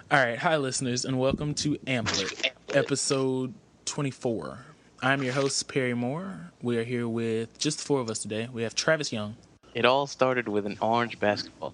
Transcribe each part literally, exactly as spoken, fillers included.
All right, hi listeners, and welcome to Amplet, episode twenty-four. I'm your host, Perry Moore. We are here with just the four of us today. We have Travis Young. It all started with an orange basketball.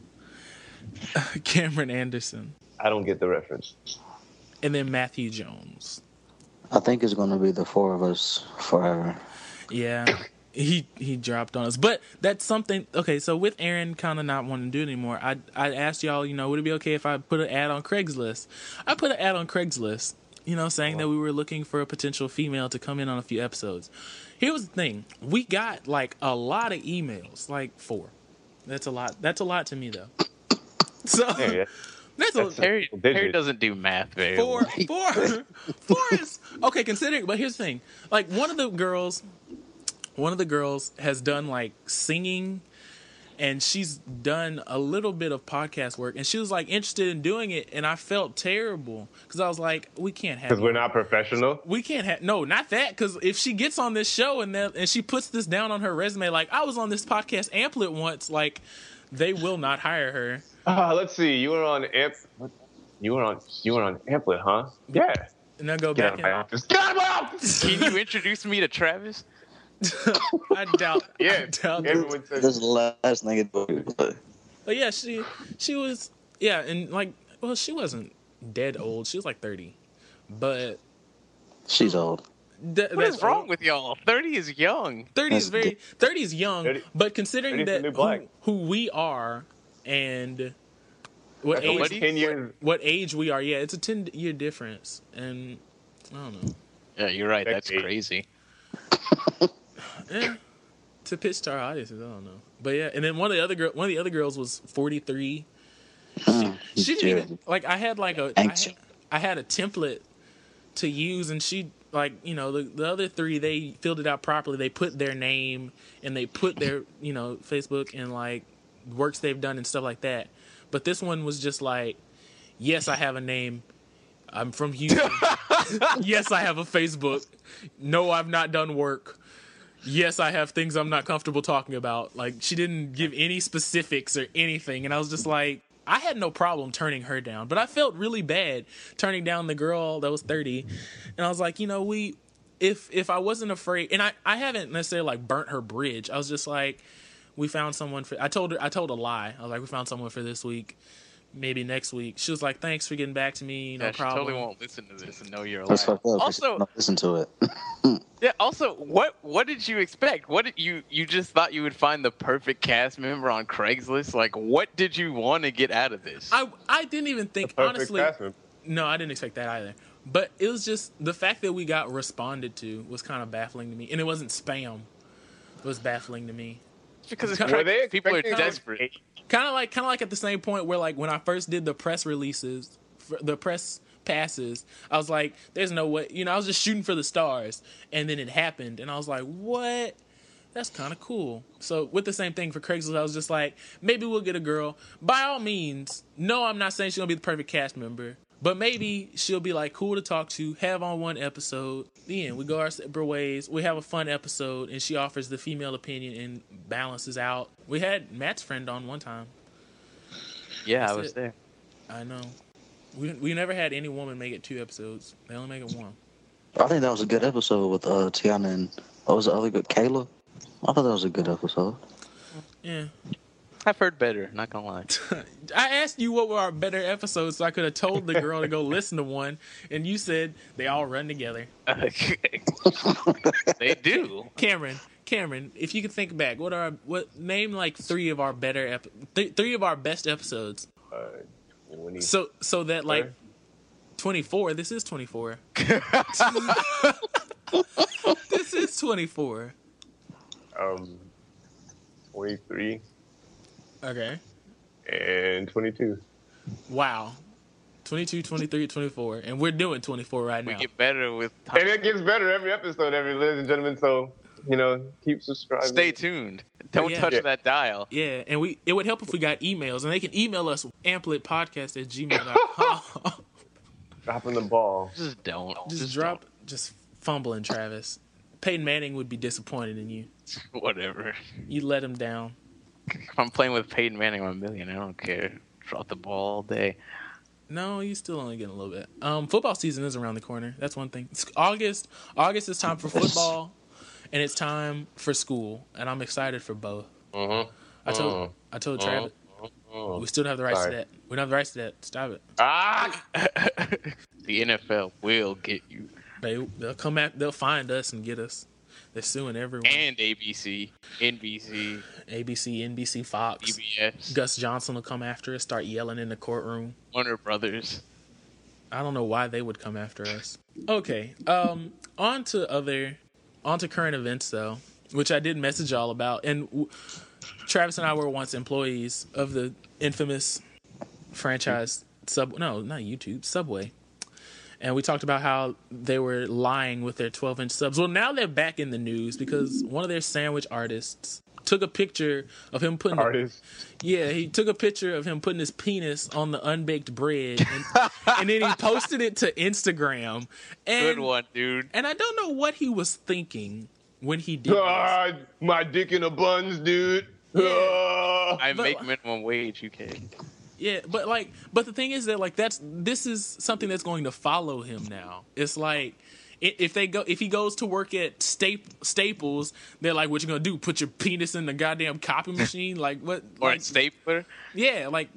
Cameron Anderson. I don't get the reference. And then Matthew Jones. I think it's going to be the four of us forever. Yeah, he he dropped on us. But that's something, okay, so with Aaron kind of not wanting to do it anymore, I I asked y'all, you know, would it be okay if I put an ad on Craigslist? I put an ad on Craigslist, you know, saying that we were looking for a potential female to come in on a few episodes. Here was the thing. We got, like, a lot of emails, like four. That's a lot. That's a lot to me, though. So... Yeah, yeah. That's, That's a, Harry, Harry doesn't do math very four, well. four, four is okay. Considering, but here's the thing: like one of the girls, one of the girls has done like singing, and she's done a little bit of podcast work, and she was like interested in doing it, and I felt terrible because I was like, we can't have Because we're not professional. we can't have no, not that. Because if she gets on this show and then and she puts this down on her resume, like I was on this podcast Amplet once, like they will not hire her. Uh, let's see. You were on Amp. What? You were on. You were on Amplet, huh? Yeah. And then go Get out back of in. my office. Get out of my office. Can you introduce me to Travis? I doubt. Yeah. I doubt. Everyone This says. is the last thing it was. But yeah, she she was yeah, and like well, she wasn't dead old. She was like thirty, but She's old. th- What that's is wrong old. with y'all? thirty is young. Thirty is That's very thirty is young, thirty but considering thirty's the that new black. who, who we are and what That's only age ten years. what age we are, yeah, it's a ten year difference, and I don't know. Yeah, you're right. That's Decade. crazy. Eh, to pitch to our audiences, I don't know, but yeah, and then one of the other girl, one of the other girls was forty three. Mm, She didn't yeah. even like. I had like a. I Anxious. had, I had a template to use, and she like you know the the other three they filled it out properly. They put their name and they put their you know Facebook and like works they've done and stuff like that. But this one was just like, yes, I have a name. I'm from Houston. Yes, I have a Facebook. No, I've not done work. Yes, I have things I'm not comfortable talking about. Like, she didn't give any specifics or anything. And I was just like, I had no problem turning her down. But I felt really bad turning down the girl that was thirty. And I was like, you know, we, if if I wasn't afraid, and I, I haven't necessarily, like, burnt her bridge. I was just like, we found someone for, I told her, I told a lie. I was like, we found someone for this week. Maybe next week. She was like, thanks for getting back to me. No yeah, she problem. totally won't listen to this and know you're a That's liar. fucked up. Also, Don't listen to it. yeah. Also, what what did you expect? What did you you just thought you would find the perfect cast member on Craigslist? Like, what did you want to get out of this? I, I didn't even think, Perfect honestly. password. No, I didn't expect that either. But it was just the fact that we got responded to was kind of baffling to me, and it wasn't spam. It was baffling to me. because it's Were they Craigslist. People are expecting- desperate. Kind of like, kind of like at the same point where, like, when I first did the press releases, for the press passes, I was like, "There's no way," you know. I was just shooting for the stars, and then it happened, and I was like, "What? That's kind of cool." So with the same thing for Craigslist, I was just like, maybe we'll get a girl. By all means, no, I'm not saying she's gonna be the perfect cast member. But maybe she'll be like cool to talk to, have on one episode. The end. We go our separate ways. We have a fun episode, and she offers the female opinion and balances out. We had Matt's friend on one time. Yeah, That's I was it. there. I know. We we never had any woman make it two episodes. They only make it one. I think that was a good episode with uh, Tiana and what was the other good? Kayla. I thought that was a good episode. Yeah. I've heard better. Not gonna lie. I asked you what were our better episodes, so I could have told the girl to go listen to one, and you said they all run together. They do. Cameron, Cameron, if you could think back, what are our, what name like three of our better ep- th- three of our best episodes? Uh, twenty. So so that like twenty-four. This is twenty-four. This is twenty-four. um, twenty-three Okay. and twenty-two. Wow. twenty-two, twenty-three, twenty-four, and we're doing twenty-four right We now. get better with time. And it gets better every episode, every ladies and gentlemen. So you know, keep subscribing. Stay tuned. Don't Yeah. touch Yeah. that dial. Yeah, and we it would help if we got emails, and they can email us ampletpodcast at gmail dot com. Dropping the ball. Just don't. Just drop, just fumbling, Travis. Peyton Manning would be disappointed in you. don't. Whatever. You let him down. If I'm playing with Peyton Manning on a million, I don't care. Drop the ball all day. No, you still only getting a little bit. Um, football season is around the corner. That's one thing. It's August. August is time for football, and it's time for school, and I'm excited for both. Mm-hmm. I told I told Travis Mm-hmm. we still don't have the rights Sorry. to that. We don't have the rights to that. Stop it. Ah! The N F L will get you. They they'll come at they'll find us and get us. They're suing everyone. And A B C, N B C, A B C, N B C, Fox. C B S, Gus Johnson will come after us, start yelling in the courtroom. Warner Brothers. I don't know why they would come after us. Okay. Um. On to other, on to current events though, which I did message y'all about, and w- Travis and I were once employees of the infamous franchise Sub. No, not YouTube. Subway. And we talked about how they were lying with their twelve inch subs. Well, now they're back in the news because one of their sandwich artists took a picture of him putting. Artist. Yeah, he took a picture of him putting his penis on the unbaked bread, and, and then he posted it to Instagram. And, Good one, dude. And I don't know what he was thinking when he did this. Ah, my dick in the buns, dude. Ah. I But- make minimum wage, you can. Yeah, but like, but the thing is that like that's this is something that's going to follow him now. It's like i- if they go if he goes to work at Stap- Staples, they're like, "What you gonna do? Put your penis in the goddamn copy machine?" Like what? Or like, a stapler. yeah, like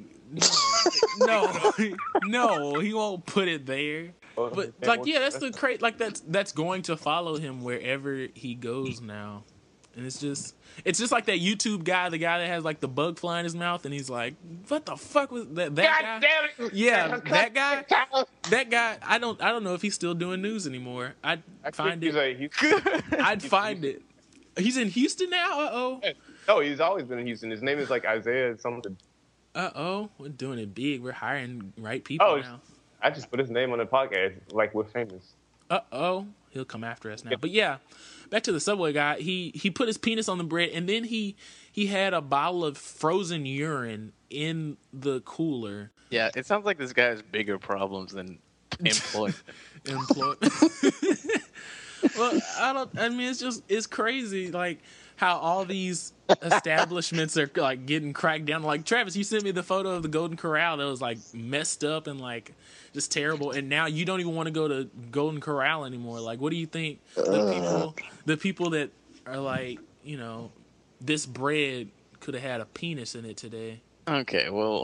no, no, no, he won't put it there. But like, yeah, that's the cra Like that's that's going to follow him wherever he goes now, and it's just it's just like that YouTube guy, the guy that has like the bug fly in his mouth, and he's like, "What the fuck was that?" That God guy? damn it! Yeah, that guy. That guy. I don't. I don't know if he's still doing news anymore. I'd I find think it. he's like, he's, I'd find it. He's in Houston now. Uh oh. no, he's always been in Houston. His name is like Isaiah something. Uh oh. We're doing it big. We're hiring right people Oh, now. I just put his name on the podcast like we're famous. Uh oh, he'll come after us now. But yeah, back to the Subway guy. He he put his penis on the bread, and then he he had a bottle of frozen urine in the cooler. Yeah, it sounds like this guy has bigger problems than employment. Employ- well, I don't. I mean, it's just it's crazy. Like how all these establishments are like getting cracked down. Like Travis, you sent me the photo of the Golden Corral that was like messed up and like just terrible. And now you don't even want to go to Golden Corral anymore. Like, what do you think the people, the people that are like, you know, this bread could have had a penis in it today? Okay, well,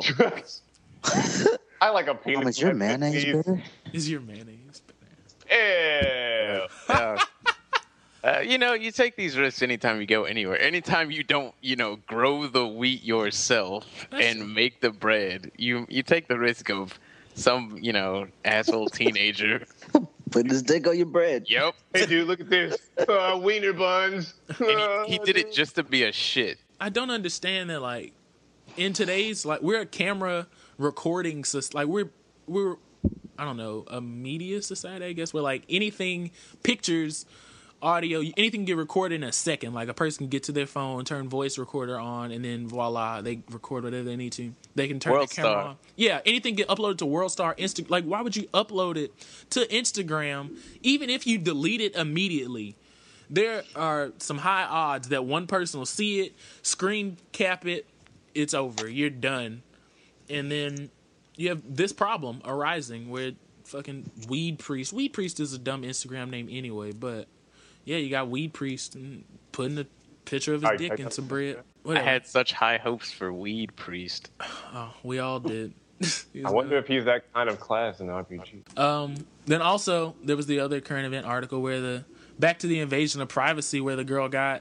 I like a penis. Mom, is your mayonnaise better? Is your mayonnaise better? Ew. uh, uh, you know, you take these risks anytime you go anywhere. Anytime you don't, you know, grow the wheat yourself and true. make the bread, you you take the risk of some, you know, asshole teenager. Put this dick on your bread. Yep. Hey, dude, look at this. Uh, wiener buns. And he, he did it just to be a shit. I don't understand that. Like in today's like we're a camera recording system. Like we're we're I don't know a media society. I guess where like anything, pictures, audio, anything can get recorded in a second. Like a person can get to their phone, turn voice recorder on, and then voila, they record whatever they need to. They can turn World the camera Star. on. Yeah, anything get uploaded to WorldStar. Insta. Like why would you upload it to Instagram even if you delete it immediately? There are some high odds that one person will see it, screen cap it, it's over. You're done. And then you have this problem arising where fucking Weed Priest. Weed Priest is a dumb Instagram name anyway, but yeah, you got Weed Priest and putting a picture of his Alright, dick check in out some the bread. I Whatever. had such high hopes for Weed Priest. Oh, we all did. I wonder if he's that kind of class in R P G. Um, then also there was the other current event article where the back to the invasion of privacy where the girl got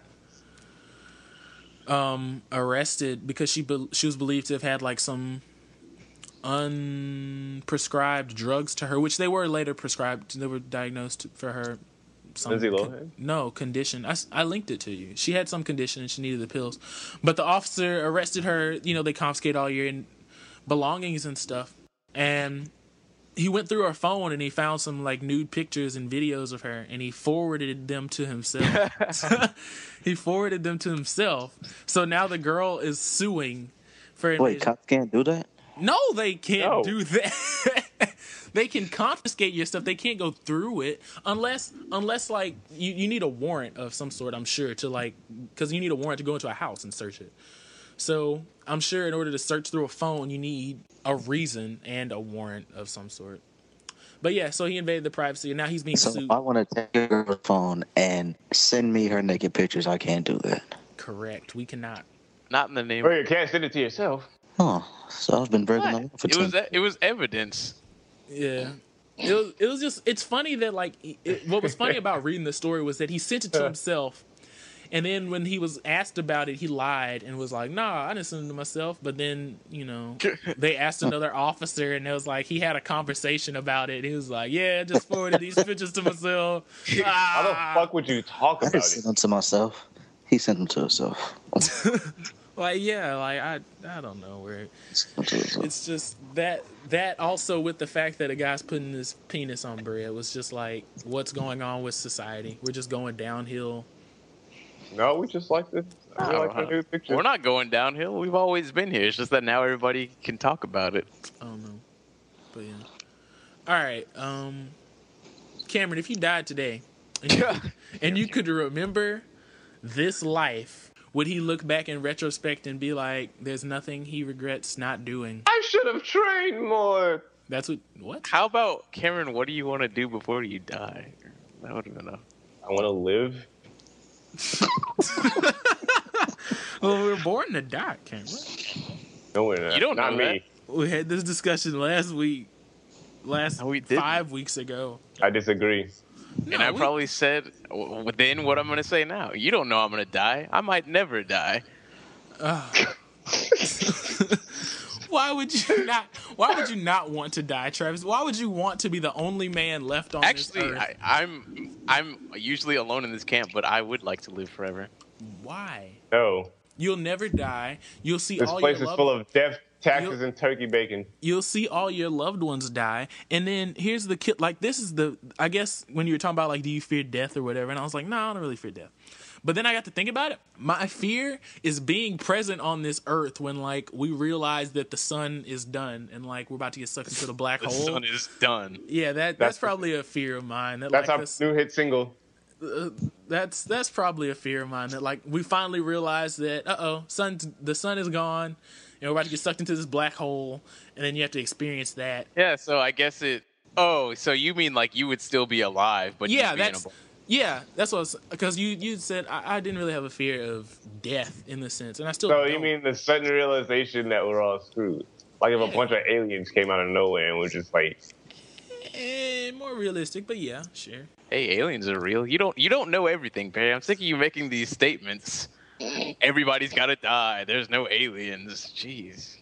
um arrested because she be, she was believed to have had like some unprescribed drugs to her, which they were later prescribed. They were diagnosed for her. Some Lindsay con- Lohan? no condition. I, s- I linked it to you. She had some condition and she needed the pills, but the officer arrested her. You know, they confiscate all your belongings and stuff, and he went through her phone and he found some like nude pictures and videos of her and he forwarded them to himself. He forwarded them to himself. So now the girl is suing for Wait, invasion. cops can't do that? No, they can't No. do that. They can confiscate your stuff. They can't go through it unless unless like you, you need a warrant of some sort, I'm sure, to like because you need a warrant to go into a house and search it. So I'm sure in order to search through a phone, you need a reason and a warrant of some sort. But yeah, so he invaded the privacy, and now he's being So sued. if I want to take her phone and send me her naked pictures, I can't do that. Correct. We cannot. Not in the name. Or you can't send it to yourself. Oh, so I've been breaking the law What? for It was ten. it was evidence. Yeah. It was, it was just, it's funny that, like, it, what was funny about reading the story was that he sent it to himself. And then when he was asked about it, he lied and was like, nah, I didn't send it to myself. But then, you know, they asked another officer, and it was like, he had a conversation about it. He was like, yeah, I just forwarded these pictures to myself. How the Ah. fuck would you talk I about didn't it? send them to myself. He sent them to himself. Like, yeah, like, I I don't know where. Sent them to himself. It's just that, that also with the fact that a guy's putting his penis on bread was just like, what's going on with society? We're just going downhill. No, we just like this. We No, like the new pictures. We're not going downhill. We've always been here. It's just that now everybody can talk about it. I don't know. But yeah. All right. Um, Cameron, if you died today and you, and you could remember this life, would he look back in retrospect and be like, there's nothing he regrets not doing? I should have trained more. That's what, what? How about Cameron? What do you want to do before you die? That would have been enough. I want to live. Well, we were born to die, Cameron. No, we're not. You don't not know me. We had this discussion last week, last No, we didn't. five weeks ago. I disagree. And No, I we- probably said w- then what I'm going to say now. You don't know I'm going to die. I might never die. Why would you not? Why would you not want to die, Travis? Why would you want to be the only man left on Actually, this earth? I, I'm I'm usually alone in this camp, but I would like to live forever. Why? No. You'll never die. You'll see This all place your is loved, full of death, taxes, You- and turkey bacon. You'll see all your loved ones die, and then here's the kid. Like this is the. I guess when you were talking about like, do you fear death or whatever, and I was like, no, I don't really fear death. But then I got to think about it. My fear is being present on this earth when like we realize that the sun is done and like we're about to get sucked into the black The hole. sun is done. Yeah, that that's, That's- probably a fear of mine. That, That's like, our this- new hit single. uh, that's that's probably a fear of mine that like we finally realize that uh oh, sun the sun is gone, and we're about to get sucked into this black hole, and then you have to experience that. Yeah, so I guess it. Oh, so you mean like you would still be alive, but Yeah, you'd be in a that's bl- yeah, that's what because you you said I, I didn't really have a fear of death in the sense, and I still. So don't. you mean the sudden realization that we're all screwed? Like if a bunch of aliens came out of nowhere and were just like, Eh, more realistic, but yeah, sure. Hey, aliens are real. You don't you don't know everything, Perry. I'm sick of you making these statements. Everybody's gotta die. There's no aliens. Jeez.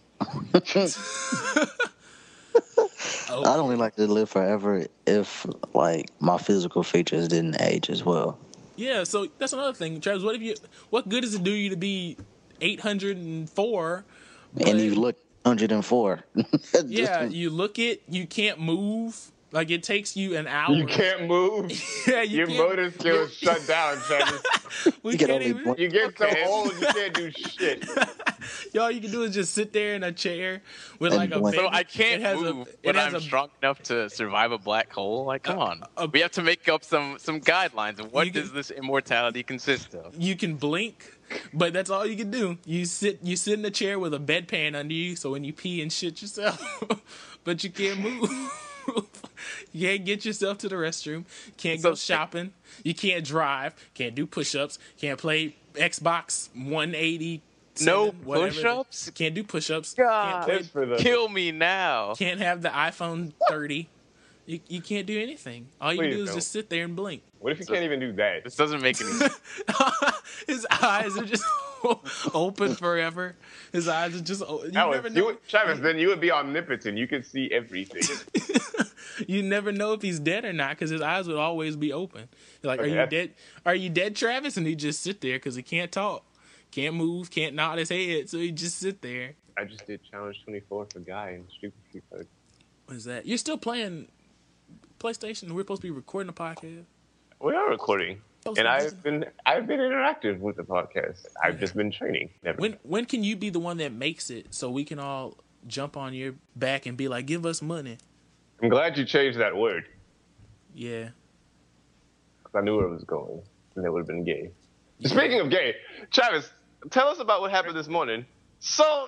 Oh, I'd only like to live forever if, like, my physical features didn't age as well. yeah. So that's another thing, Travis. What if you? What good does it do you to be eight hundred and four? And you look one hundred four. Just- Yeah, you look it, you can't move. Like it takes you an hour. you can't move. Yeah, you Your can't. motor skills shut down, Travis. We You can can't only even. blink. You get so Okay. old you can't do shit. All you can do is just sit there in a chair with And like a blink. baby. So I can't it has move, a, it but has I'm a, strong enough to survive a black hole. Like, come on. a- we have to make up some some guidelines of what You can- does this immortality consist of? You can blink, but that's all you can do. You sit you sit in a chair with a bedpan under you, so when you pee and shit yourself, but you can't move. You can't get yourself to the restroom. Can't go So- shopping. You can't drive. Can't do push-ups. Can't play Xbox one eighty. No whatever. push-ups? Can't do push-ups. God. Can't play Tips for the Kill me now. Can't have the iPhone thirty. You, you can't do anything. All you can Please do is don't. just sit there and blink. What if you can't even do that? This doesn't make any sense. His eyes are just open forever. His eyes are just. o- You That never was, know. you would, Travis, then you would be omnipotent. You could see everything. You never know if he's dead or not because his eyes would always be open. You're like, Okay, are you that's- dead? Are you dead, Travis? And he just sit there because he can't talk, can't move, can't nod his head, so he just sit there. I just did challenge twenty-four for Guy and Stupid Street Fighter. What is that? You're still playing PlayStation? We're supposed to be recording a podcast. We are recording, Supposed and to be I've busy. been I've been interactive with the podcast. I've just been training. Never. When when can you be the one that makes it so we can all jump on your back and be like, give us money? I'm glad you changed that word Yeah. because I knew where it was going, and it would have been gay. Speaking of gay, Travis, tell us about what happened this morning. So.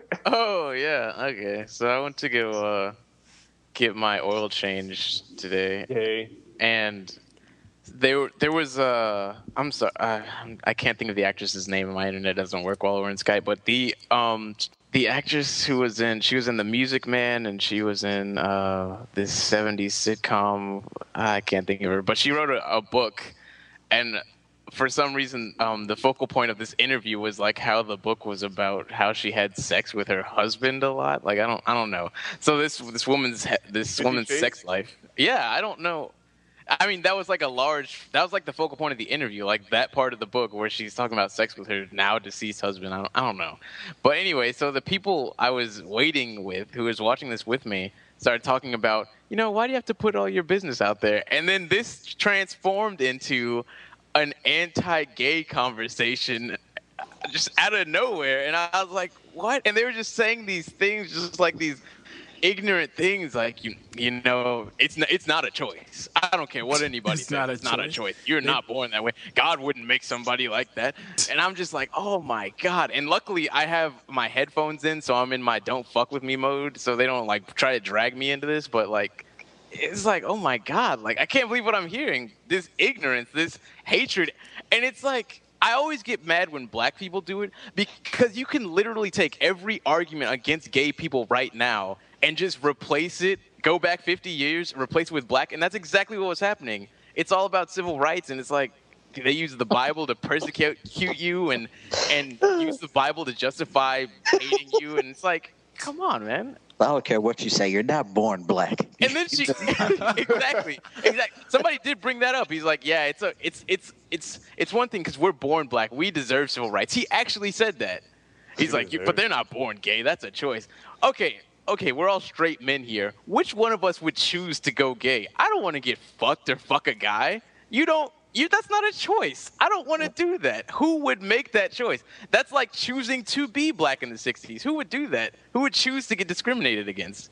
Oh yeah, okay. So I went to go uh, get my oil changed today, Okay. and there there was uh I'm sorry uh, I can't think of the actress's name. My internet doesn't work while we're in Skype. But the um the actress who was in she was in The Music Man, and she was in uh this seventies sitcom. I can't think of her, but she wrote a, a book, and for some reason, um, the focal point of this interview was like how the book was about how she had sex with her husband a lot. Like I don't, I don't know. So this this woman's this Fifty woman's Shades? sex life. Yeah, I don't know. I mean, that was like a large. That was like the focal point of the interview, like that part of the book where she's talking about sex with her now deceased husband. I don't, I don't know. But anyway, so the people I was waiting with, who was watching this with me, started talking about, you know, why do you have to put all your business out there? And then this transformed into an anti-gay conversation just out of nowhere, and I was like, what? And they were just saying these things, just like these ignorant things, like you you know it's not, it's not a choice. I don't care what anybody It's says, not a it's not a choice. choice. You're not born that way. God wouldn't make somebody like that. And I'm just like, oh my God. And luckily I have my headphones in, so I'm in my don't fuck with me mode, so they don't like try to drag me into this. But like, it's like, oh my God, like I can't believe what I'm hearing. This ignorance, this hatred. And it's like, I always get mad when black people do it, because you can literally take every argument against gay people right now and just replace it, go back fifty years, replace it with black. And that's exactly what was happening. It's all about civil rights. And it's like, they use the Bible to persecute you and, and use the Bible to justify hating you. And it's like, come on, man. I don't care what you say. You're not born black. And then she exactly, exactly. Somebody did bring that up. He's like, yeah, it's a, it's, it's, it's, it's one thing because we're born black. We deserve civil rights. He actually said that. He's like, but they're not born gay. That's a choice. Okay, okay, we're all straight men here. Which one of us would choose to go gay? I don't want to get fucked or fuck a guy. You don't. You, that's not a choice. I don't want to do that. Who would make that choice? That's like choosing to be black in the sixties. Who would do that? Who would choose to get discriminated against?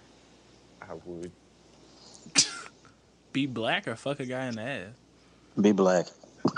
I would. Be black or fuck a guy in the ass. Be black.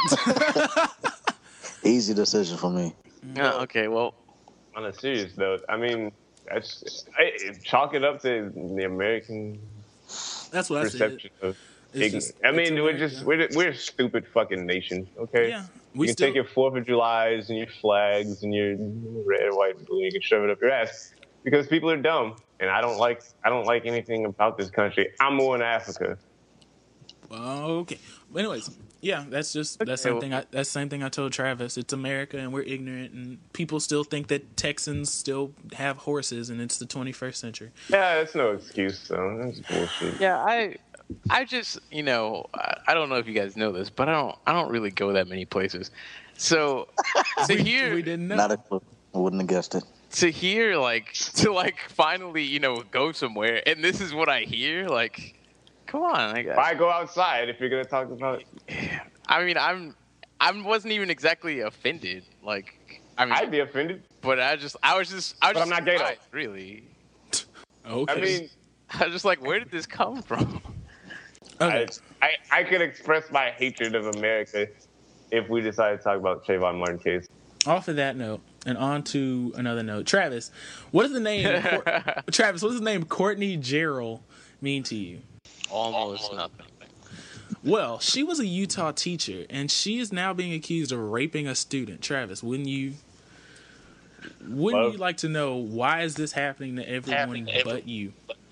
Easy decision for me. Uh, okay, well, On a serious note, I mean, that's I, chalk it up to the American That's what I said. perception of It's ignorance. just- I it's mean, we're America. just we're we're a stupid fucking nation. Okay. Yeah, You we can still. take your Fourth of Julys and your flags and your red, white, and blue. You can shove it up your ass because people are dumb, and I don't like I don't like anything about this country. I'm more in Africa. Okay. But anyways, yeah, that's just that's Okay, same thing. I, that's the same thing I told Travis. It's America, and we're ignorant, and people still think that Texans still have horses, and it's the twenty-first century. Yeah, that's no excuse though. That's bullshit. yeah, I, I just, you know, I, I don't know if you guys know this, but I don't, I don't really go that many places. So to we, hear, we didn't know. Not a clue. I wouldn't have guessed it. to hear, like, to like finally, you know, go somewhere, and this is what I hear, like, come on, I guess. Why go outside if you're gonna talk about? I mean, I'm, I wasn't even exactly offended, like, I mean, I'd be offended. but I just, I was just, I was But I'm just not gay, though. surprised, really. Okay. I mean, I was just like, where did this come from? okay. I, I I could express my hatred of America if we decide to talk about Trayvon Martin case. Off of that note, and on to another note. Travis, what does the name Cor- Travis? What does the name Courtney Gerald mean to you? Almost nothing. Well, she was a Utah teacher, and she is now being accused of raping a student. Travis, wouldn't you? Wouldn't Well- you like to know why is this happening to everyone but you?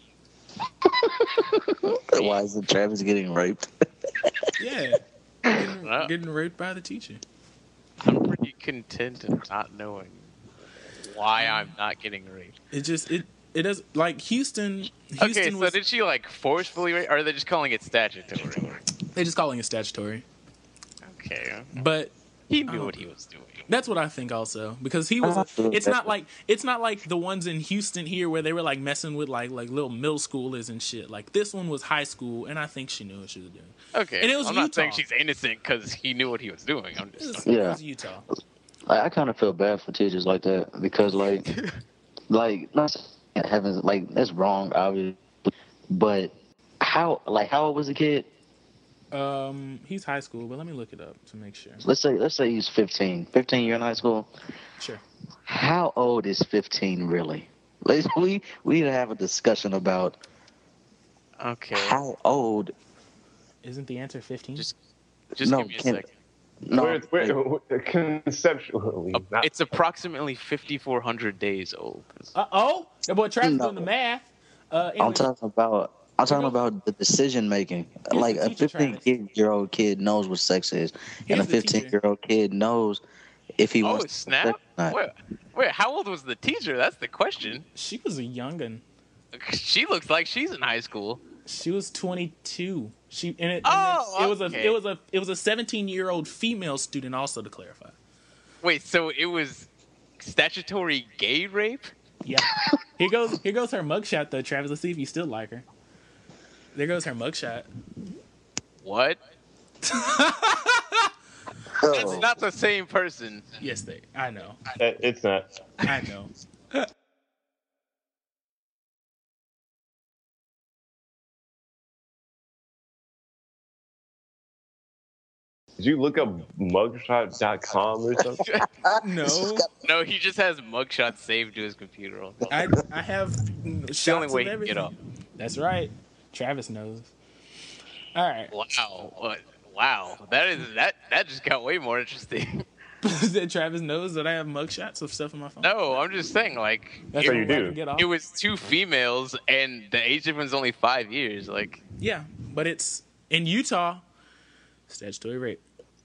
Why is it Travis getting raped? Yeah, getting, Well. getting raped by the teacher. I'm pretty content in not knowing why I'm not getting raped. It just it it does like Houston. Houston Okay, so was did she like forcefully rape, or are they just calling it statutory? they're just calling it statutory, Okay, but he knew Oh. what he was doing. that's what I think also because he was. A, it's not like it's not like the ones in Houston here where they were like messing with like like little middle schoolers and shit. Like this one was high school, and I think she knew what she was doing. Okay, And it was I'm not saying Utah. she's innocent because he knew what he was doing. I'm It was, just it Yeah. was Utah. I, I kind of feel bad for teachers like that because, like, like not saying having like that's wrong, obviously. But how, like, how old was the kid? Um, he's high school, but let me look it up to make sure. Let's say, let's say he's fifteen. fifteen, you're in high school. Sure. how old is fifteen really? Let's, we we need to have a discussion about Okay. how old. Isn't the answer fifteen? Just, just No, give me a can- second. No, We're, we're, like, we're conceptually. Uh, not- It's approximately fifty-four hundred days old. Uh oh, that boy Travis No. doing the math. Uh, I'm anyway, talking about. I'm talking go. about the decision making. Here's Like the a teacher, fifteen year old kid knows what sex is, Here's and a the teacher. fifteen year old kid knows if he Oh, wants to snap! have sex or not. Wait, wait, how old was the teacher? That's the question. she was a youngin. She looks like she's in high school. She was twenty-two. She and it, and Oh, it's- it was a okay. it was a it was a seventeen year old female student. Also to clarify. Wait, so it was statutory gay rape? Yeah. Here goes here goes her mugshot though, Travis. Let's see if you still like her. There goes her mugshot. What? It's Oh. not the same person. Yes, they. I know. That- it's not. I know. Did you look up mugshot dot com or something? No. No, he just has mugshots saved to his computer. I I have It's shots the only of way he can everything. get off. That's right. Travis knows. All right. Wow. What? Wow. That is that. That just got way more interesting. That Travis knows that I have mugshots of stuff on my phone. No, I'm just saying, like, That's So the you only way I do. can get off. it was two females, and the age difference is only five years. Like, Yeah, but it's in Utah. Statutory rape.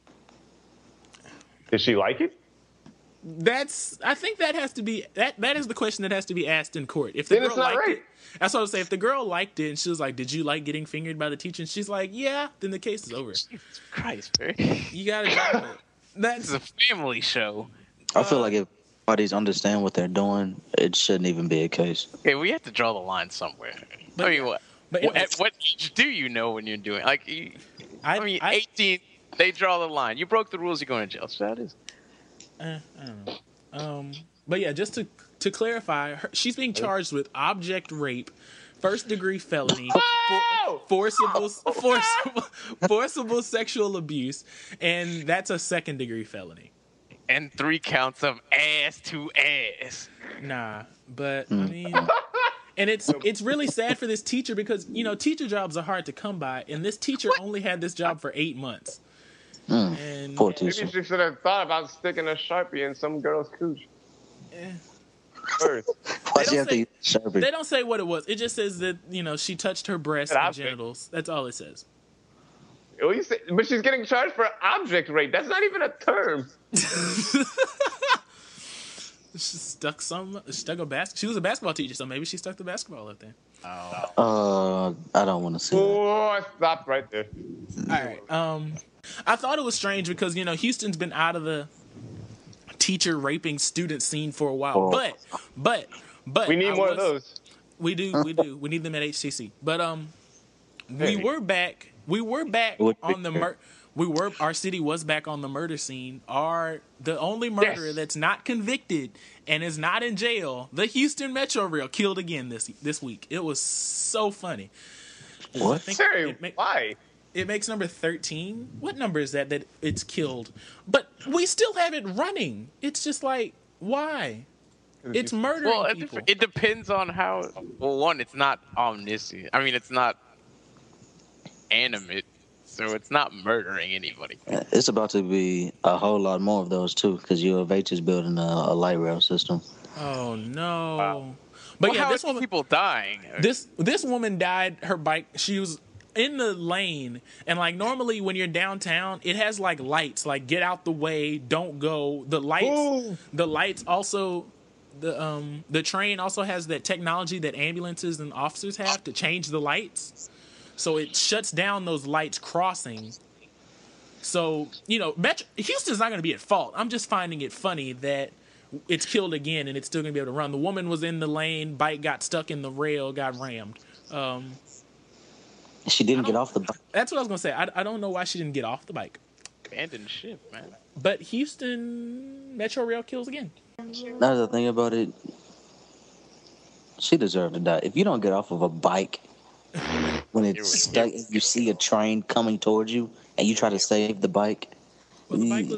Did she like it? That's. I think that has to be that. That is the question that has to be asked in court. If the Then girl it's not liked rape. it, that's what I would say. If the girl liked it and she was like, "Did you like getting fingered by the teacher?" and she's like, "Yeah," then the case is over. Jesus Christ, Barry. You gotta drop it. This is That's a family show. I feel like if parties understand what they're doing, it shouldn't even be a case. Okay, we have to draw the line somewhere. But- I mean, what? but what, it- at what age do you know when you're doing? Like, you, I, I mean, I, eighteen. They draw the line. You broke the rules. You're going to jail. So that is. eh, I don't know. Um, but yeah, just to to clarify, her, she's being charged with object rape, first degree felony, for, forcible forcible forcible sexual abuse, and that's a second degree felony. And three counts of ass to ass. Nah, but I mean, and it's it's really sad for this teacher because you know teacher jobs are hard to come by, and this teacher only had this job for eight months. Mm. And Poor Maybe teacher. she should have thought about sticking a Sharpie in some girl's cooch eh, first. Why They she don't have to say- use Sharpie? they don't say what it was. It just says that you know she touched her breasts An and object. genitals. That's all it says. What you say? But she's getting charged for object rape. That's not even a term. She stuck some stuck a basket. She was a basketball teacher, so maybe she stuck the basketball up there. Uh, I don't want to see that. Oh, I stopped right there. All right. Um, I thought it was strange because you know Houston's been out of the teacher raping student scene for a while, Oh. but but but We need I more of was- those. We do, we do. We need them at H C C. But um, we Hey. were back. We were back Would be on the fair. mur- We were. Our city was back on the murder scene. Our the only murderer Yes. that's not convicted and is not in jail. The Houston Metro Rail killed again this this week. It was so funny. What? I think Terry, it, ma- why? it makes number thirteen. What number is that that it's killed? But we still have it running. It's just like why? It's murdering Well, it, people. it depends on how. Well, one, it's not omniscient. I mean, it's not animate, so it's not murdering anybody. It's about to be a whole lot more of those too, because U of H is building a, a light rail system. Oh no! Wow. But Well, yeah, how this are woman, people dying? this this woman died. Her bike. She was in the lane, and like normally when you're downtown, it has like lights, like get out the way, don't go. The lights, Ooh. the lights also. The um the train also has that technology that ambulances and officers have to change the lights, so it shuts down those lights crossing. So you know, Metro, Houston's not going to be at fault. I'm just finding it funny that it's killed again and it's still going to be able to run. The woman was in the lane, bike got stuck in the rail, got rammed. Um, She didn't I get don't- off the bike. that's what I was going to say. I, I don't know why she didn't get off the bike. Abandoned ship, man. But Houston Metro Rail kills again. That's the thing about it. She deserved to die. If you don't get off of a bike when It it's was- stuck, you see a train coming towards you, and you try to save the bike. Well, the bike Mm. was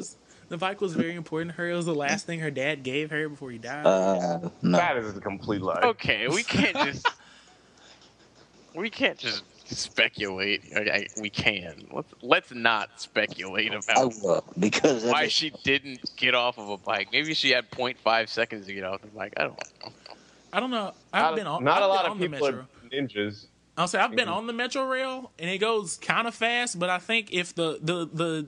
The bike was very important to her. It was the last thing her dad gave her before he died. Uh, no. That is a complete lie. Okay, we can't just we can't just speculate. Okay, we can. Let's let's not speculate I about will, because why that's- she didn't get off of a bike. Maybe she had zero point five seconds to get off the bike. I don't know. I don't know. I've Not, been on. not I've a been lot on of the people metro. are ninjas. I'll say I've been Mhm. on the metro rail, and it goes kind of fast. But I think if the the the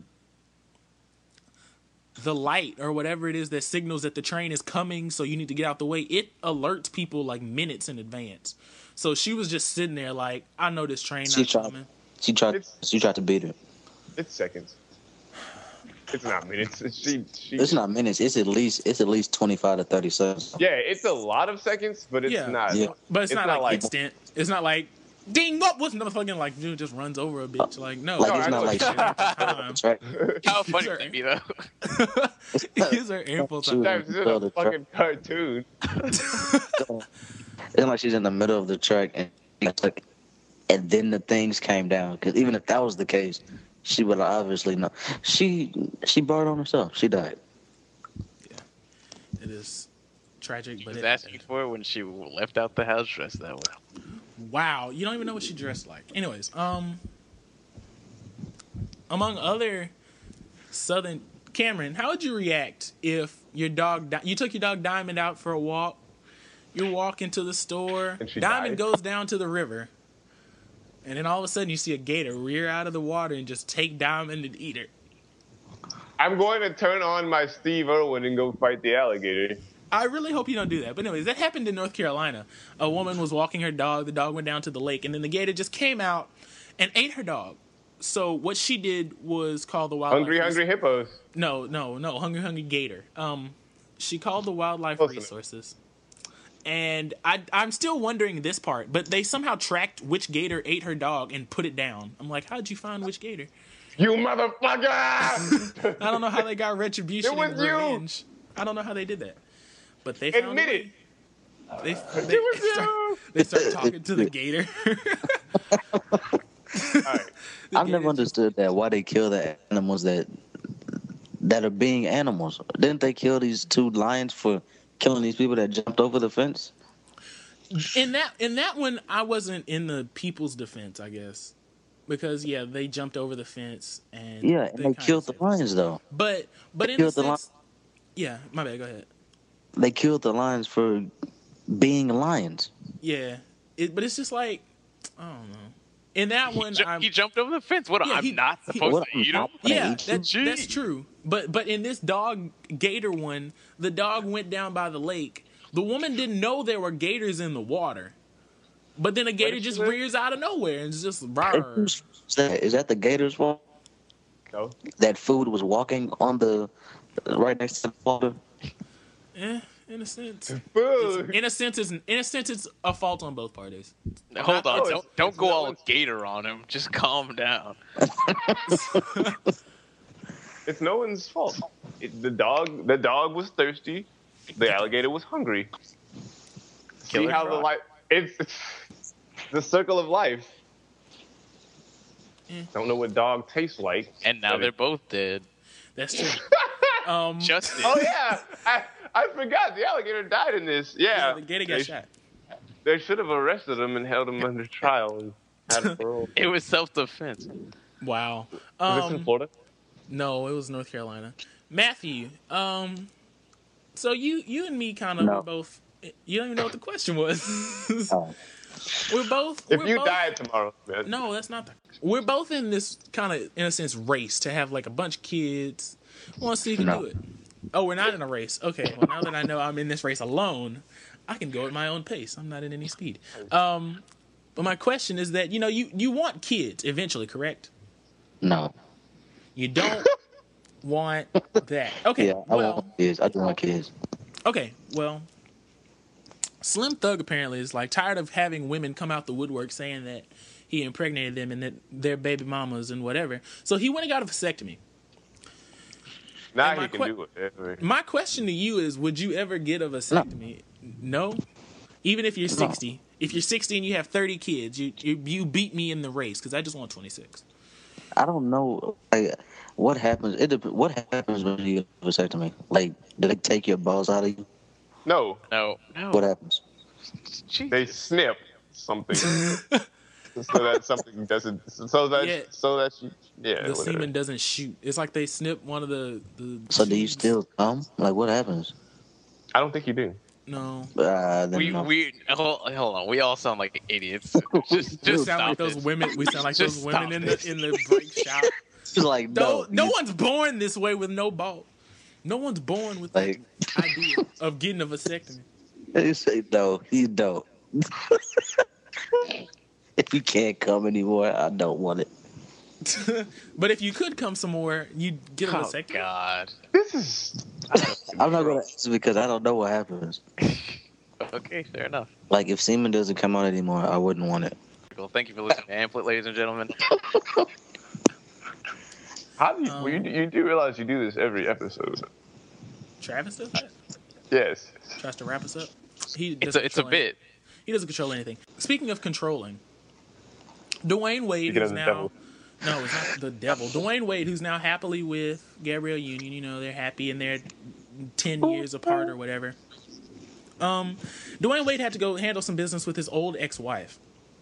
the light or whatever it is that signals that the train is coming, so you need to get out the way, it alerts people like minutes in advance. So she was just sitting there like, I know this train She not tried. coming. She tried. It's- She tried to beat her. It's seconds. It's not minutes. It's, she, she, It's not minutes. It's at least. It's at least twenty five to thirty seconds. Yeah, it's a lot of seconds, but it's Yeah. not. Yeah. But it's, It's not, not like, like- instant. It's not like ding up with motherfucking like dude just runs over a bitch. Like no, Like No, it's I not know like time. track. How funny Sure. would that be though? These are ample She time. was- That's just Tell a the fucking cartoon. It's like she's in the middle of the track and like, and then the things came down. Because even if that was the case, she would obviously know. She she brought it on herself. She died. It is tragic, She but was it asking for it when she left out the house dressed that way. wow, you don't even know what she dressed like. Anyways, um, among other Southern Cameron, how would you react if your dog Di- you took your dog Diamond out for a walk? You're walking to the store. And she Diamond died? goes down to the river, and then all of a sudden you see a gator rear out of the water and just take Diamond and eat her. I'm going to turn on my Steve Irwin and go fight the alligator. I really hope you don't do that. But anyways, that happened in North Carolina. A woman was walking her dog. The dog went down to the lake, and then the gator just came out and ate her dog. So what she did was call the wildlife. Hungry, hungry hippos. No, no, no. Hungry, hungry gator. Um, she called the wildlife Close enough. resources, and I, I'm still wondering this part. But they somehow tracked which gator ate her dog and put it down. I'm like, how'd you find which gator? You motherfucker! I don't know how they got retribution It was and you. revenge. I don't know how they did that, but they found Admit a way. it. They, they, It was start, you. they start talking to the gator. All right. The I've never gator understood that. Why they kill the animals that that are being animals? Didn't they kill these two lions for killing these people that jumped over the fence? just- in that in that one, I wasn't in the people's defense, I guess, because yeah, they jumped over the fence and Yeah, and they kinda killed the saved us. lions though. But but They in a killed the sense, yeah, my bad. Go ahead. They killed the lions for being lions. Yeah, it, but it's just like I don't know. In that He, one, ju- I'm, he jumped over the fence. What? Yeah, I'm he- not he- supposed What, to eat him. I'm not- yeah, eat that, you? that's true. But but in this dog gator one, the dog went down by the lake. The woman didn't know there were gators in the water, but then a gator did just she live? rears out of nowhere and it's just And rawr. whose fault is that? Is that the gator's fault? No. That food was walking on the right next to the water. Eh, in a sense, Food. in a sense, it's in a sense it's a fault on both parties. Hold on. it's- Don't don't it's go no all one's- gator on him. Just calm down. It's no one's fault. It, the dog. The dog was thirsty. The alligator was hungry. See Killer how the frog. life. It's, it's the circle of life. Mm. Don't know what dog tastes like. And now but they're it- both dead. That's true. Um, Justin. Oh yeah, I, I forgot the alligator died in this. Yeah, yeah, the gator got they, shot. They should have arrested him and held him under trial and had him parole. It was self-defense. Wow. Is this in Um, Florida? no, it was North Carolina. Matthew, um, so you you and me kind of No. were both. You don't even know what the question was. Oh. We're both. If we're you both, died tomorrow, man. No, that's not. The, we're both in this kind of, in a sense, race to have like a bunch of kids. Want to see who can No. do it. Oh, we're not in a race. Okay, well now that I know I'm in this race alone, I can go at my own pace. I'm not in any speed. Um, but my question is that you know you you want kids eventually, correct? No. You don't want that. Okay, Yeah, I well, want kids. I do want kids. okay, well. Slim Thug apparently is like tired of having women come out the woodwork saying that he impregnated them and that they're baby mamas and whatever. So he went and got a vasectomy. Now and my he can que- do it. My question to you is, would you ever get a vasectomy? No? Even if you're sixty. If you're sixty and you have thirty kids, you you, you beat me in the race because I just want twenty-six. I don't know. Like, what happens? It dep- what happens when you get a vasectomy? Like, do they take your balls out of you? No, No, no. What happens? they Jesus. snip something so that something doesn't. So that Yeah. so that you, yeah. The whatever. semen doesn't shoot. It's like they snip one of the the. So do you tubes. still come? Like, what happens? I don't think you do. No. Uh, then We no. we hold, hold on. We all sound like idiots. Just We just sound like stop those it. women. We sound like Just those women stop in it. the in the break shop. It's like No, no, no you- one's born this way with no ball. No one's born with Like- the idea of getting a vasectomy. They say no, you don't. If you can't come anymore, I don't want it. But if you could come some more, you'd get a Oh vasectomy. God. This is. I'm not gonna answer because I don't know what happens. Okay, fair enough. Like if semen doesn't come out anymore, I wouldn't want it. Well, thank you for listening to Amplet, ladies and gentlemen. How do you, Um, well, you? You do realize you do this every episode? Travis does that. Yes. Tries to wrap us up. He It's doesn't a it's a control any- bit. He doesn't control anything. Speaking of controlling, Dwayne Wade, Speaking who's of the now devil. no, it's not the devil. Dwayne Wade, who's now happily with Gabrielle Union. You know, they're happy and they're ten years apart or whatever. Um, Dwayne Wade had to go handle some business with his old ex-wife,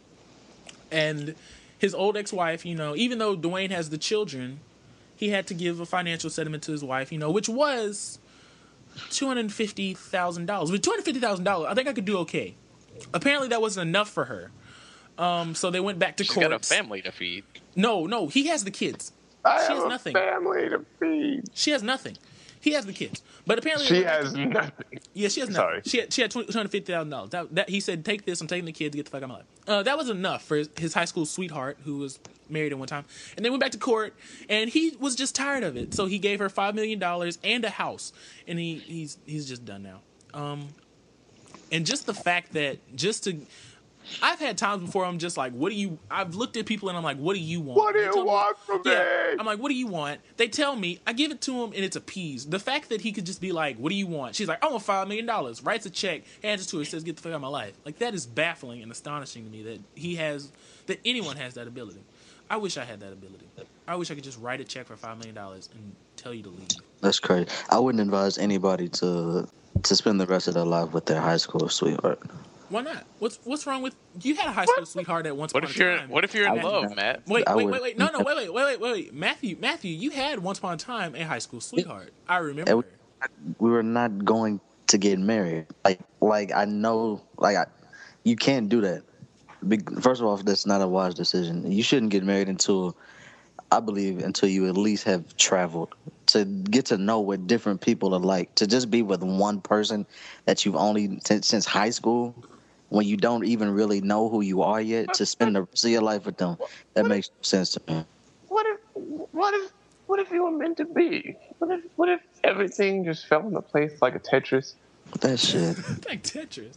and his old ex-wife, you know, even though Dwayne has the children, he had to give a financial settlement to his wife, you know, which was two hundred fifty thousand dollars. With two hundred fifty thousand dollars, I think I could do okay. Apparently, that wasn't enough for her. Um, so they went back to She's court. got a family to feed. No, no, he has the kids. I She have has a nothing. family to feed. She has nothing. He has the kids. But apparently, they She went back has to- nothing. yeah, she has nothing. Sorry. She had she had two hundred fifty thousand dollars. That, that he said, take this. I'm taking the kids. Get the fuck out of my life. Uh, that was enough for his, his high school sweetheart who was married at one time. And they went back to court, and he was just tired of it. So he gave her five million dollars and a house, and he he's he's just done now. Um, and just the fact that just to. I've had times before I'm just like, what do you... I've looked at people and I'm like, what do you want? What do They you tell me- want from me? Yeah, I'm like, what do you want? They tell me, I give it to him and it's appeased. The fact that he could just be like, what do you want? She's like, I want five million dollars. Writes a check, hands it to her, says, get the fuck out of my life. Like, that is baffling and astonishing to me that he has... That anyone has that ability. I wish I had that ability. I wish I could just write a check for five million dollars and tell you to leave. That's crazy. I wouldn't advise anybody to to spend the rest of their life with their high school sweetheart. Why not? What's what's wrong with... You had a high school sweetheart at once What upon if a you're time. what if you're in I- love, Matt? Wait, I wait, would- wait, wait. No, no, wait, wait, wait, wait, wait, wait. Matthew, Matthew, you had once upon a time a high school sweetheart. I remember And we- her. We were not going to get married. Like, like I know, like I, you can't do that. Be- First of all, that's not a wise decision. You shouldn't get married until, I believe, until you at least have traveled to get to know what different people are like. To just be with one person that you've only since, since high school, when you don't even really know who you are yet, to spend the rest of your life with them, that makes no sense to me. What if? What if? What if you were meant to be? What if? What if everything just fell into place like a Tetris? That shit. Like Tetris.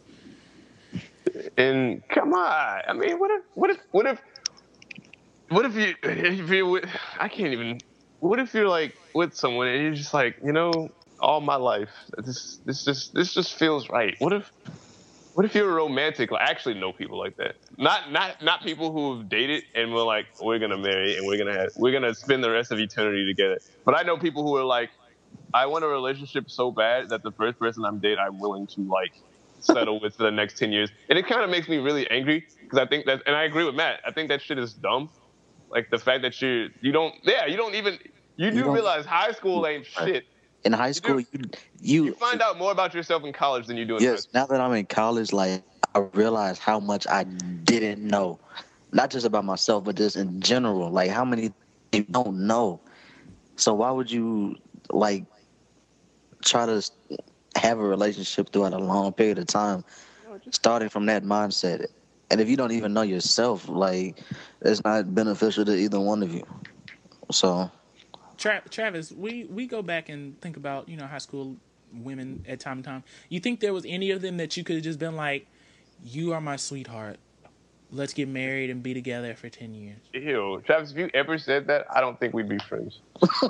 And come on, I mean, what if? What if? What if? What if you? If you with, I can't even. What if you're like with someone and you're just like, you know, all my life, this, this just, this just feels right. What if? What if you're a romantic? Like, I actually know people like that. Not, not, not people who have dated and were like, we're gonna marry and we're gonna have, we're gonna spend the rest of eternity together. But I know people who are like, I want a relationship so bad that the first person I'm dating, I'm willing to like settle with for the next ten years. And it kind of makes me really angry because I think that, and I agree with Matt. I think that shit is dumb. Like the fact that you, you don't, yeah, you don't even, you do don't- realize high school ain't shit. In high school, you you, You find out more about yourself in college than you do in high yes. school. Now that I'm in college, like I realize how much I didn't know, not just about myself, but just in general. Like how many you don't know. So why would you like try to have a relationship throughout a long period of time, starting from that mindset? And if you don't even know yourself, like it's not beneficial to either one of you. So. Tra- Travis, we, we go back and think about, you know, high school women at time to time. You think there was any of them that you could have just been like, you are my sweetheart. Let's get married and be together for ten years. Ew, Travis, if you ever said that, I don't think we'd be friends.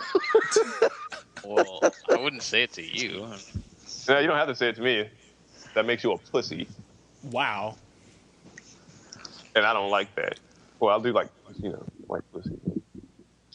Well, I wouldn't say it to you. No, you don't have to say it to me. That makes you a pussy, Wow. and I don't like that. Well, I'll do like, you know, like pussy.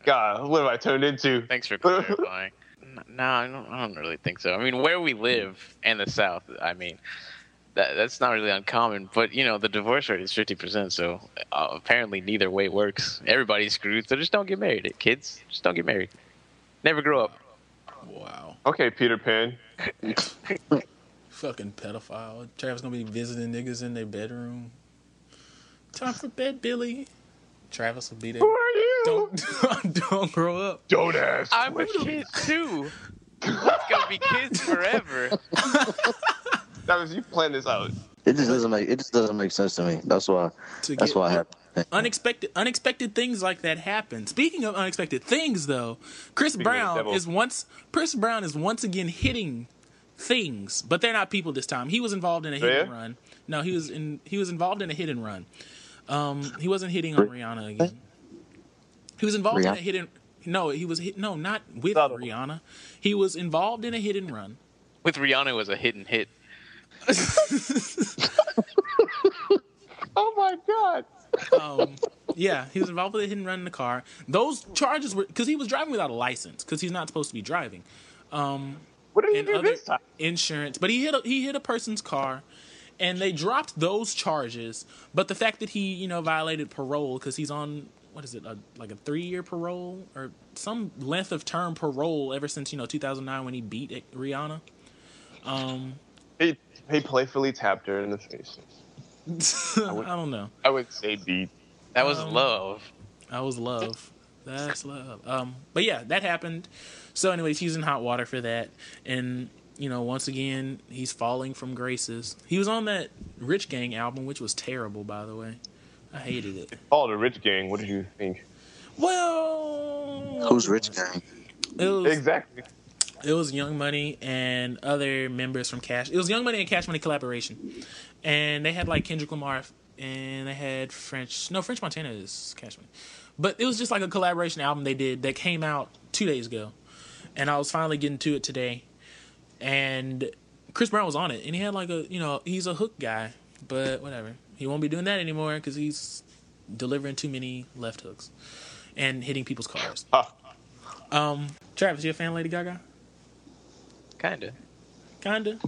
God, what have I turned into? Thanks for clarifying. No, I don't, I don't really think so. I mean, where we live in the South, I mean, that that's not really uncommon. But, you know, the divorce rate is fifty percent, so uh, apparently neither way works. Everybody's screwed, so just don't get married. Kids, just don't get married. Never grow up. Wow. Okay, Peter Pan. Fucking pedophile. Travis gonna be visiting niggas in their bedroom. Time for bed, Billy. Travis will be there. Who are you? Don't don't grow up. Don't ask. I'm a kid, too. Let's go be kids forever. That was you planned this out. It just doesn't make it just doesn't make sense to me. That's why. To That's get- why I have. Unexpected, unexpected things like that happen. Speaking of unexpected things, though, Chris Speaking of the Brown devil. is once Chris Brown is once again hitting things, but they're not people this time. He was involved in a hit and Yeah? run. No, he was in he was involved in a hit and run. Um, he wasn't hitting on Rihanna again. He was involved in a Rihanna? hit and no, he was hit, no, not with Subtle. Rihanna. He was involved in a hit and run. With Rihanna, it was a hit and hit. Oh my God. um, yeah, he was involved with a hit and run in the car. Those charges were because he was driving without a license because he's not supposed to be driving. Um, What did you and do other this time? insurance, but he hit a, he hit a person's car, and they dropped those charges. But the fact that he you know violated parole because he's on what is it a, like a three year parole or some length of term parole ever since you know two thousand nine when he beat Rihanna. Um, He he playfully tapped her in the face. I don't know. I would say beat. That was Um, love. That was love. That's love. Um, but yeah, that happened. So, anyways, he's in hot water for that, and you know, once again, he's falling from graces. He was on that Rich Gang album, which was terrible, by the way. I hated it. Oh, the Rich Gang. What did you think? Well, Who's Rich Gang? It was, Exactly. it was Young Money and other members from Cash. It was Young Money and Cash Money collaboration, and they had like Kendrick Lamar and they had French. No, French Montana is Cash Money, but it was just like a collaboration album they did that came out two days ago, and I was finally getting to it today, and Chris Brown was on it, and he had like a you know he's a hook guy, but whatever, he won't be doing that anymore because he's delivering too many left hooks and hitting people's cars. Ah. Um, Travis, you a fan of Lady Gaga? Kinda. Kinda.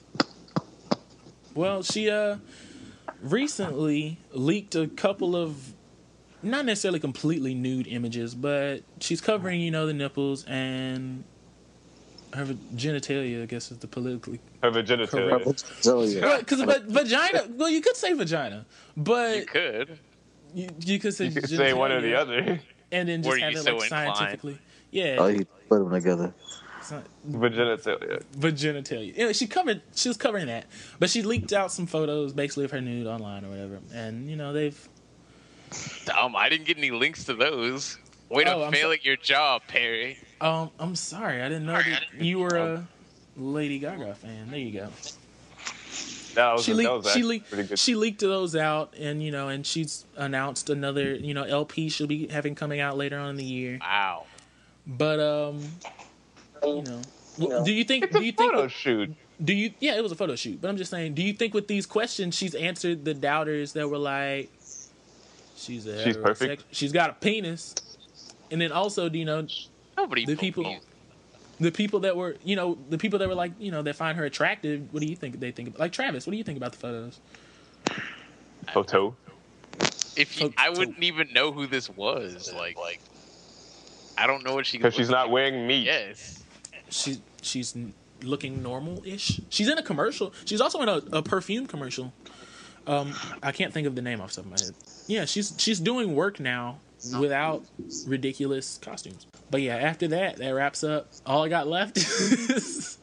Well, she uh recently leaked a couple of not necessarily completely nude images, but she's covering, you know, the nipples and her genitalia, I guess is the politically Her vagina. Correct. So, yeah. because vagina. Well, you could say vagina, but You could. you, you could say You could say one or the genitalia other. and then just Were have you it so like inclined? scientifically. Yeah, Oh, you put them together. it's not- Vagina. Vaginitalia. Anyway, she covered. She was covering that, but she leaked out some photos, basically of her nude online or whatever. And you know they've. Um, I didn't get any links to those. Way to Oh, I'm fail so- at your job, Perry. Um, I'm sorry, I didn't know that you were a Lady Gaga fan. There you go. That was, She that leaked. was She actually leaked. pretty good. She leaked those out, and you know, and she's announced another, you know, L P she'll be having coming out later on in the year. Wow. But um, you know, w- do you think? It's Do a you think? photo shoot. Do you? Yeah, it was a photo shoot. But I'm just saying, do you think with these questions she's answered the doubters that were like, she's a She's perfect. heterosexual- She's got a penis, and then also, do you know, Nobody. the people, believes- the people that were, you know, the people that were like, you know, that find her attractive. What do you think they think? About, like Travis, what do you think about the photos? Photo. If you, So- I so- wouldn't even know who this was. Like, like, I don't know what she. Because she's looks not like. wearing meat. Yes. She she's n- looking normal-ish. She's in a commercial. She's also in a, a perfume commercial. Um, I can't think of the name off the top of my head. Yeah, she's she's doing work now without ridiculous costumes. But yeah, after that, that wraps up. All I got left is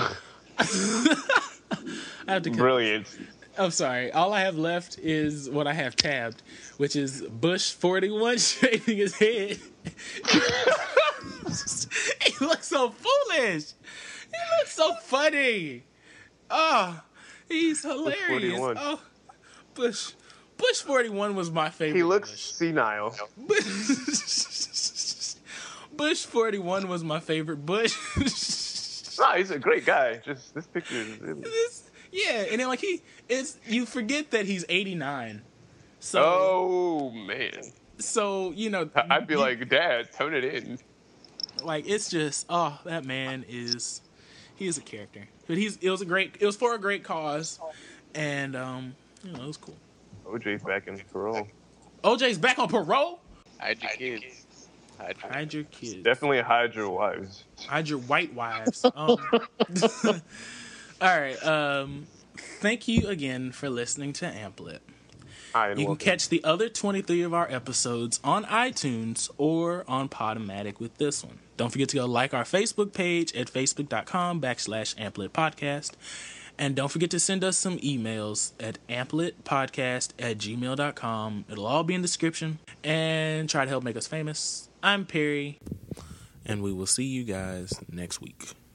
I have to cut. Brilliant. I'm sorry. All I have left is what I have tabbed, which is Bush forty-one shaving his head. He looks so foolish. He looks so funny. Oh, he's hilarious. forty-one. Oh, Bush. Bush forty-one was my favorite. He looks Bush. senile. Bush forty-one was my favorite Bush. No, he's a great guy. Just this picture is really... This- yeah, and then like he it's you forget that he's eighty-nine. So Oh man. So, you know, I'd be you- like, Dad, tone it in. like it's just, oh, that man is, he is a character. But he's, it was a great, it was for a great cause, and um, you know, it was cool. O J's back in parole. O J's back on parole. Hide your kids. Hide your Hide your kids. Definitely hide your wives. Hide your white wives. Um, all right. Um, thank you again for listening to Amplet. Hi, You and can welcome. catch the other twenty-three of our episodes on iTunes or on Podomatic with this one. Don't forget to go like our Facebook page at facebook.com backslash Amplet Podcast. And don't forget to send us some emails at ampletpodcast at gmail dot com. It'll all be in the description. And try to help make us famous. I'm Perry. And we will see you guys next week.